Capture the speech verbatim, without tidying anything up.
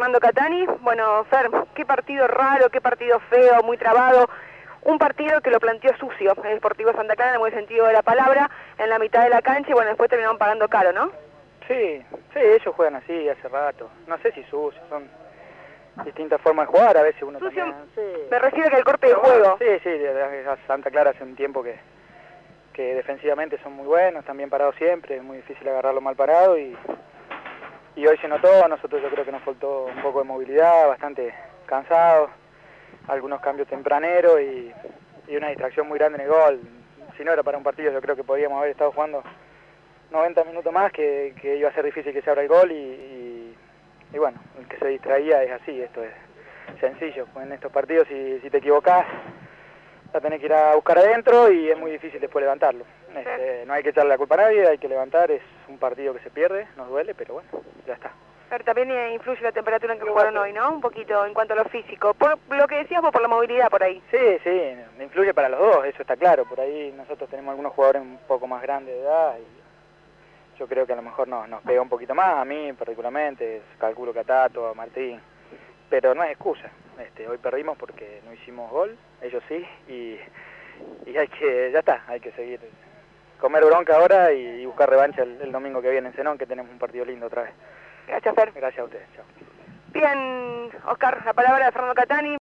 Fernando Catani. Bueno, Fer, qué partido raro, qué partido feo, muy trabado. Un partido que lo planteó sucio el Sportivo Santa Clara en el buen sentido de la palabra, en la mitad de la cancha y bueno, después terminaron pagando caro, ¿no? Sí, sí, ellos juegan así hace rato. No sé si sucio, son distintas formas de jugar, a veces uno Sucio, también... Sí. me refiero que el corte de Pero bueno, juego. Sí, sí, de, de Santa Clara hace un tiempo que, que defensivamente son muy buenos, están bien parados siempre, es muy difícil agarrarlo mal parado y, y hoy se notó, a nosotros yo creo que nos faltó un poco de movilidad, bastante cansados, algunos cambios tempraneros y, y una distracción muy grande en el gol. Si no era para un partido yo creo que podíamos haber estado jugando noventa minutos más, que, que iba a ser difícil que se abra el gol y, y, y bueno, el que se distraía es así, esto es sencillo, en estos partidos si, si te equivocás la tenés que ir a buscar adentro y es muy difícil después levantarlo. Este, no hay que echarle la culpa a nadie, hay que levantar, es un partido que se pierde, nos duele, pero bueno, ya está. Pero también influye la temperatura en que jugaron hoy, ¿no? Un poquito en cuanto a lo físico. Por lo que decías vos, por la movilidad por ahí. Sí, sí, influye para los dos, eso está claro. Por ahí nosotros tenemos algunos jugadores un poco más grandes de edad y yo creo que a lo mejor nos, nos pega un poquito más, a mí particularmente, calculo que a Tato, a Martín, pero no es excusa. Este, hoy perdimos porque no hicimos gol, ellos sí, y, y hay que, ya está, hay que seguir, comer bronca ahora y, y buscar revancha el, el domingo que viene en Zenón, que tenemos un partido lindo otra vez. Gracias, Fer. Gracias a ustedes, chao. Bien, Oscar, la palabra de Fernando Catani.